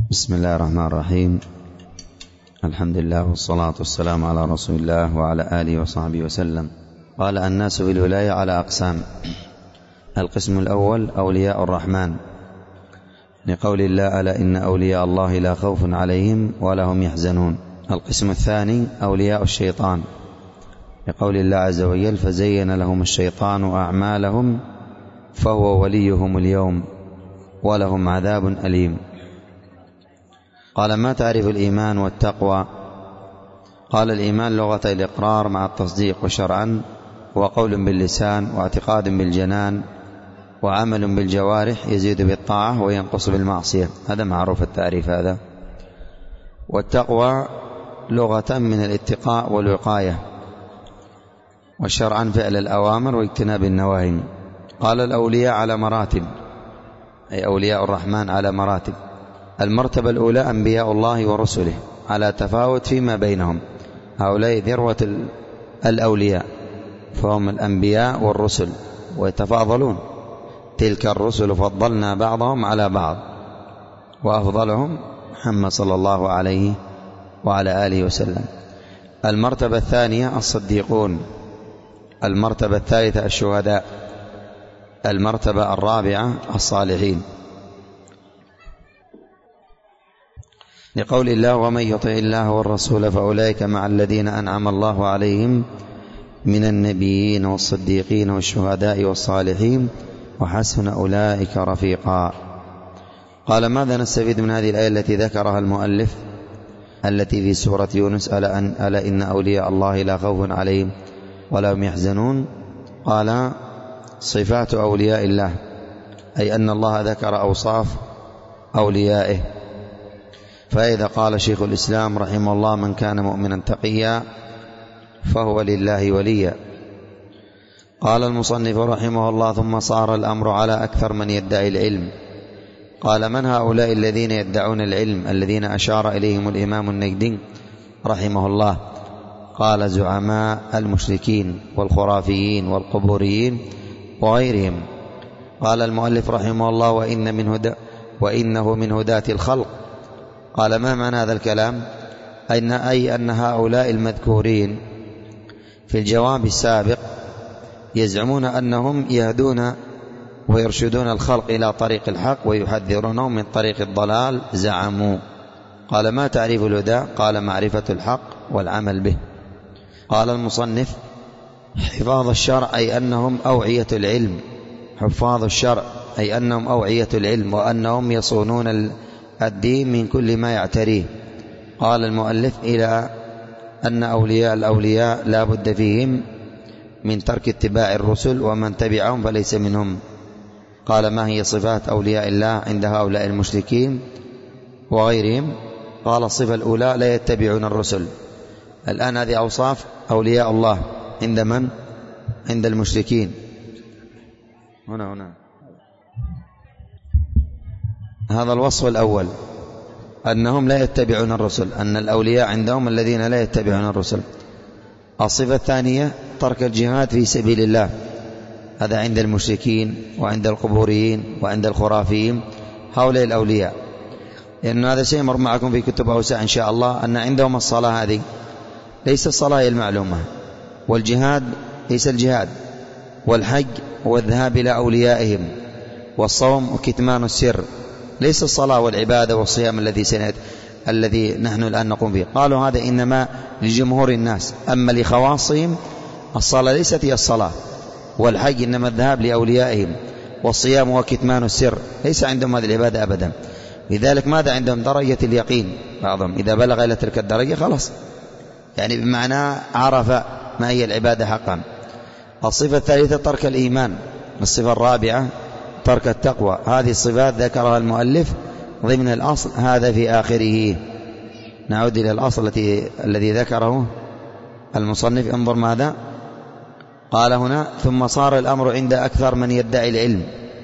بسم الله الرحمن الرحيم. الحمد لله والصلاة والسلام على رسول الله وعلى آله وصحبه وسلم. قال: الناس بالولاية على أقسام. القسم الأول أولياء الرحمن، لقول الله: ألا إن أولياء الله لا خوف عليهم ولا هم يحزنون. القسم الثاني أولياء الشيطان، لقول الله عز وجل: فزين لهم الشيطان أعمالهم فهو وليهم اليوم ولهم عذاب أليم. قال: ما تعرف الإيمان والتقوى؟ قال: الإيمان لغة الإقرار مع التصديق، وشرعا وقول باللسان واعتقاد بالجنان وعمل بالجوارح، يزيد بالطاعة وينقص بالمعصية. هذا معروف التعريف هذا. والتقوى لغة من الاتقاء والوقاية، وشرعا فعل الأوامر واجتناب النواهي. قال: الأولياء على مراتب، أي أولياء الرحمن على مراتب. المرتبة الأولى أنبياء الله ورسله على تفاوت فيما بينهم، هؤلاء ذروة الأولياء، فهم الأنبياء والرسل ويتفاضلون. تلك الرسل فضلنا بعضهم على بعض، وأفضلهم محمد صلى الله عليه وعلى آله وسلم. المرتبة الثانية الصديقون. المرتبة الثالثة الشهداء. المرتبة الرابعة الصالحين، لقول الله: ومن يطع الله والرسول فأولئك مع الذين أنعم الله عليهم من النبيين والصديقين والشهداء والصالحين وحسن أولئك رفيقا. قال: ماذا نستفيد من هذه الآية التي ذكرها المؤلف، التي في سورة يونس: ألا إن أولياء الله لا خوف عليهم ولا هم يحزنون؟ قال: صفات أولياء الله، أي أن الله ذكر أوصاف أوليائه. فإذا قال شيخ الإسلام رحمه الله: من كان مؤمنا تقيا فهو لله وليا. قال المصنف رحمه الله: ثم صار الأمر على أكثر من يدعي العلم. قال: من هؤلاء الذين يدعون العلم الذين أشار إليهم الإمام النجدي رحمه الله؟ قال: زعماء المشركين والخرافيين والقبوريين وغيرهم. قال المؤلف رحمه الله: وإنه من هداة الخلق. قال: ما معنى هذا الكلام؟ أي أن هؤلاء المذكورين في الجواب السابق يزعمون أنهم يهدون ويرشدون الخلق إلى طريق الحق ويحذرونهم من طريق الضلال. زعموا. قال: ما تعريف الهدى؟ قال: معرفة الحق والعمل به. قال المصنف: حفاظ الشرع، أي أنهم أوعية العلم. حفاظ الشرع أي أنهم أوعية العلم، وأنهم يصونون الدين من كل ما يعتريه. قال المؤلف: إلى أن أولياء الأولياء لا بد فيهم من ترك اتباع الرسل، ومن تبعهم فليس منهم. قال: ما هي صفات أولياء الله عند هؤلاء المشركين وغيرهم؟ قال: الصفة الأولى: لا يتبعون الرسل. الآن هذه أوصاف أولياء الله عند من؟ عند المشركين. هنا هذا الوصف الأول، أنهم لا يتبعون الرسل، أن الأولياء عندهم الذين لا يتبعون الرسل. الصفة الثانية: ترك الجهاد في سبيل الله. هذا عند المشركين وعند القبوريين وعند الخرافيين، هؤلاء الأولياء. لأن هذا سيمر معكم في كتب أوسع إن شاء الله، أن عندهم الصلاة هذه ليس الصلاة المعلومة، والجهاد ليس الجهاد، والحج والذهاب إلى أوليائهم، والصوم وكتمان السر، ليس الصلاة والعبادة والصيام الذي نحن الآن نقوم به. قالوا: هذا إنما لجمهور الناس، أما لخواصهم الصلاة ليست هي الصلاة، والحج إنما الذهاب لأوليائهم، والصيام وكتمان السر، ليس عندهم هذه العبادة أبدا. لذلك ماذا عندهم؟ درجة اليقين. بعضهم إذا بلغ إلى تلك الدرجة خلاص، يعني بمعنى عرف ما هي العبادة حقا. الصفة الثالثة: ترك الإيمان. الصفة الرابعة: ترك التقوى. هذه الصفات ذكرها المؤلف ضمن الأصل هذا في آخره. نعود إلى الأصل الذي ذكره المصنف. انظر ماذا قال هنا: ثم صار الأمر عند أكثر من يدعي العلم،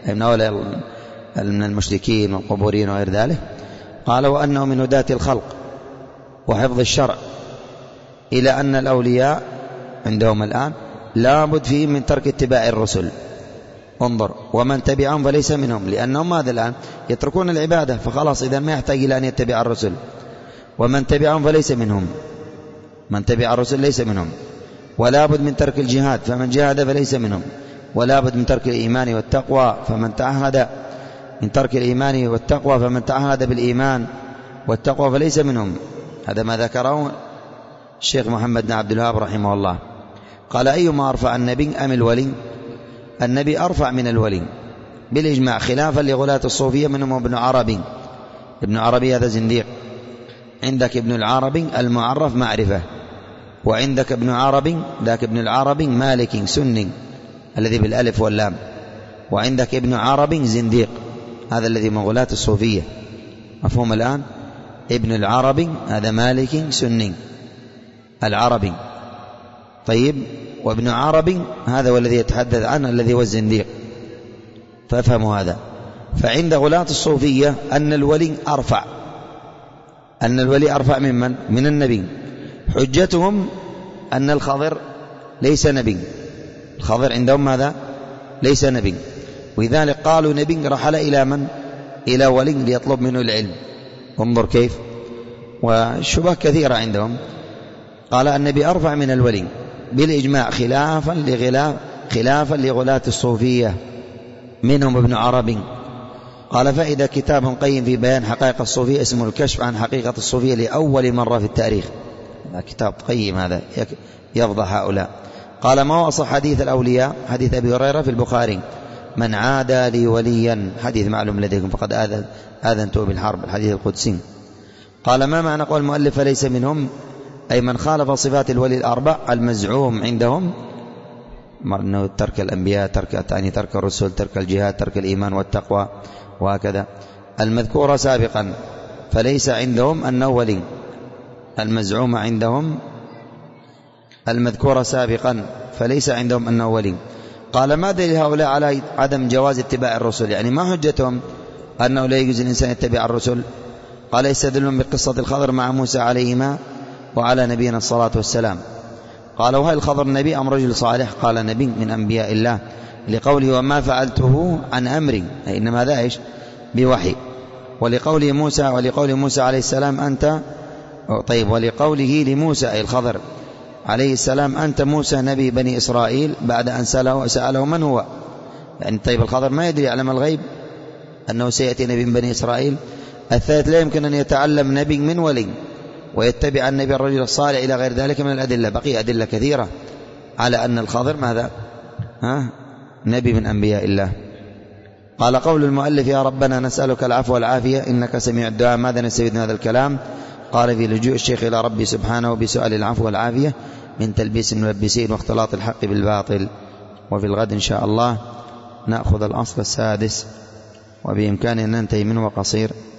من المشركين والقبورين وغير ذلك. قال: وأنه من هداة الخلق وحفظ الشرع، إلى أن الأولياء عندهم الآن لا بد فيهم من ترك اتباع الرسل، انظر، ومن تبعهم فليس منهم، لأنهم ماذا الآن يتركون العبادة، فخلاص إذا ما يحتاج إلى أن يتبع الرسل. ومن تبعهم فليس منهم، من تبع الرسل ليس منهم. ولا بد من ترك الجهاد، فمن جاهد فليس منهم. ولا بد من ترك الإيمان والتقوى، فمن تعهد من ترك الإيمان والتقوى فمن تعهد بالإيمان والتقوى فليس منهم. هذا ما ذكره الشيخ محمد بن عبد الوهاب رحمه الله. قال: أيما أرفع، النبي أم الولي؟ النبي أرفع من الولي بالإجماع، خلافا لغلاة الصوفية منهم ابن عربي. ابن عربي هذا زنديق. عندك ابن العربي المعرف معرفة، وعندك ابن عربي ذاك ابن العربي مالكي سني الذي بالألف واللام، وعندك ابن عربي زنديق هذا الذي من غلاة الصوفية. مفهوم الآن؟ ابن العربي هذا مالكي سني العربي. طيب، وابن عربي هذا هو الذي يتحدث عنه الذي هو الزنديق. فافهموا هذا. فعند غلاة الصوفية أن الولي أرفع، أن الولي أرفع من من النبي. حجتهم أن الخضر ليس نبي، الخضر عندهم ماذا؟ ليس نبي، ولذلك قالوا نبي رحل إلى من؟ إلى ولي ليطلب منه العلم. انظر كيف. والشبه كثيرة عندهم. قال النبي أرفع من الولي بالإجماع، خلافا لغلاة الصوفية منهم ابن عربي. قال: فإذا كتاب قيم في بيان حقائق الصوفية اسمه الكشف عن حقيقة الصوفية لأول مرة في التاريخ. كتاب قيم هذا يفضح هؤلاء. قال: ما هو أصح حديث الأولياء؟ حديث أبي هريرة في البخاري: من عادى لي وليا، حديث معلوم لديكم، فقد آذنته بالحرب، الحديث القدسي. قال: ما معنى قول المؤلف فليس منهم؟ أي من خالف صفات الولي الأربع المزعوم عندهم، أنه ترك الأنبياء، ترك الرسل، ترك الجهاد، ترك الإيمان والتقوى وهكذا، المذكورة سابقا، فليس عندهم أنه ولي. المزعوم عندهم المذكورة سابقا، فليس عندهم أنه ولي. قال: ما دليل هؤلاء على عدم جواز اتباع الرسل؟ يعني ما حجتهم أنه لا يجوز الإنسان يتبع الرسل؟ قال: يستدلون بقصة الخضر مع موسى عليهما وعلى نبينا الصلاة والسلام. قال: وهل الخضر نبي أم رجل صالح؟ قال: نبي من أنبياء الله، لقوله: وما فعلته عن أمري، أي إنما هذا إيش؟ بوحي. ولقول موسى عليه السلام أنت، طيب، ولقوله لموسى أي الخضر عليه السلام أنت موسى نبي بني إسرائيل، بعد أن سأله من هو. يعني طيب، الخضر ما يدري يعلم الغيب أنه سيأتي نبي من بني إسرائيل. الثالث: لا يمكن أن يتعلم نبي من ولي ويتبع النبي الرجل الصالح إلى غير ذلك من الأدلة. بقي أدلة كثيرة على أن الخضر ماذا؟ نبي من أنبياء الله. قال: قول المؤلف: يا ربنا نسألك العفو والعافية إنك سميع الدعاء، ماذا نستفيد من هذا الكلام؟ قال: في لجوء الشيخ إلى ربي سبحانه بسؤال العفو والعافية من تلبيس الملبسين واختلاط الحق بالباطل. وفي الغد إن شاء الله نأخذ الأصل السادس، وبإمكاننا ننتهي منه قصير.